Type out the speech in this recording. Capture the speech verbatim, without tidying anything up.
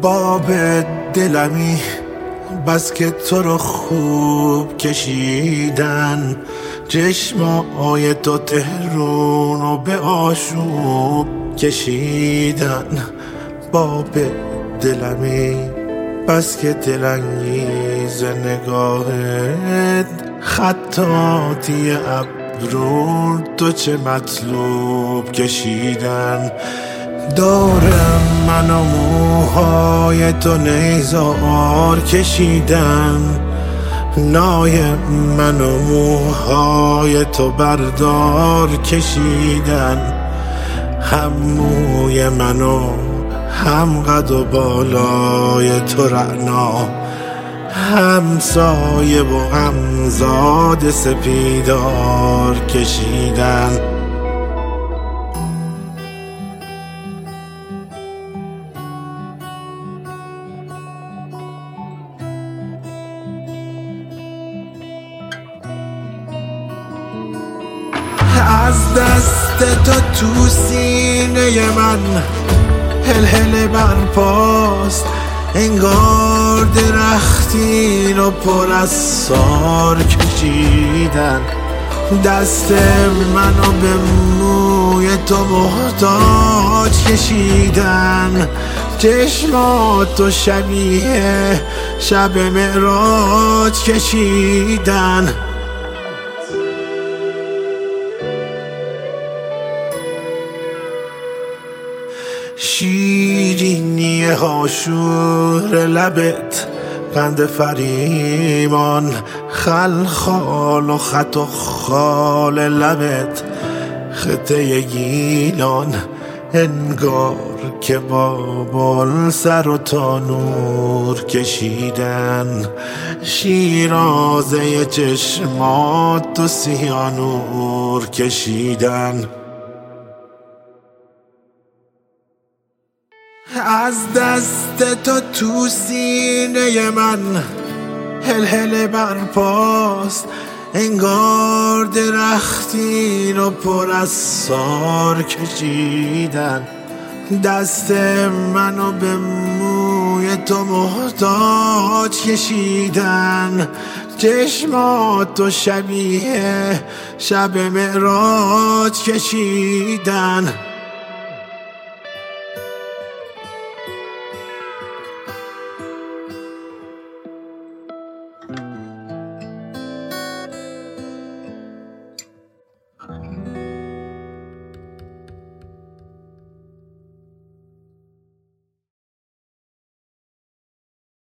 باب دلمی بس که تو رو خوب کشیدن، چشمای تو تهرون رو به آشوب کشیدن. باب دلمی بس که دلانگیز نگاهت، خطاطی ابرو تو چه مطلوب کشیدن. دارم من و موهای تو نیزار کشیدن، نای من و موهای تو بردار کشیدن. هم موی من و هم قد و بالای تو رعنا، هم سایه و هم زاد سپیدار کشیدن. از دست تو تو سینه من هل هل برپاست، انگار درختی رو پر از سار کشیدن. دست منو به موی تو محتاج کشیدن، چشماتو شبیه شب معراج کشیدن. شیرینی هاشور لبت، قند فریمان خلخال و خط و خال لبت، خطه گیلان انگار که با بال سر و تانور کشیدن. شیرازه چشمات و سیانور کشیدن. از دست تو تو سینه من هل هل برپاست، انگار درختی رو پر از سار کشیدن. دست منو به موی تو محتاج کشیدن، چشماتو شبیه شب معراج کشیدن.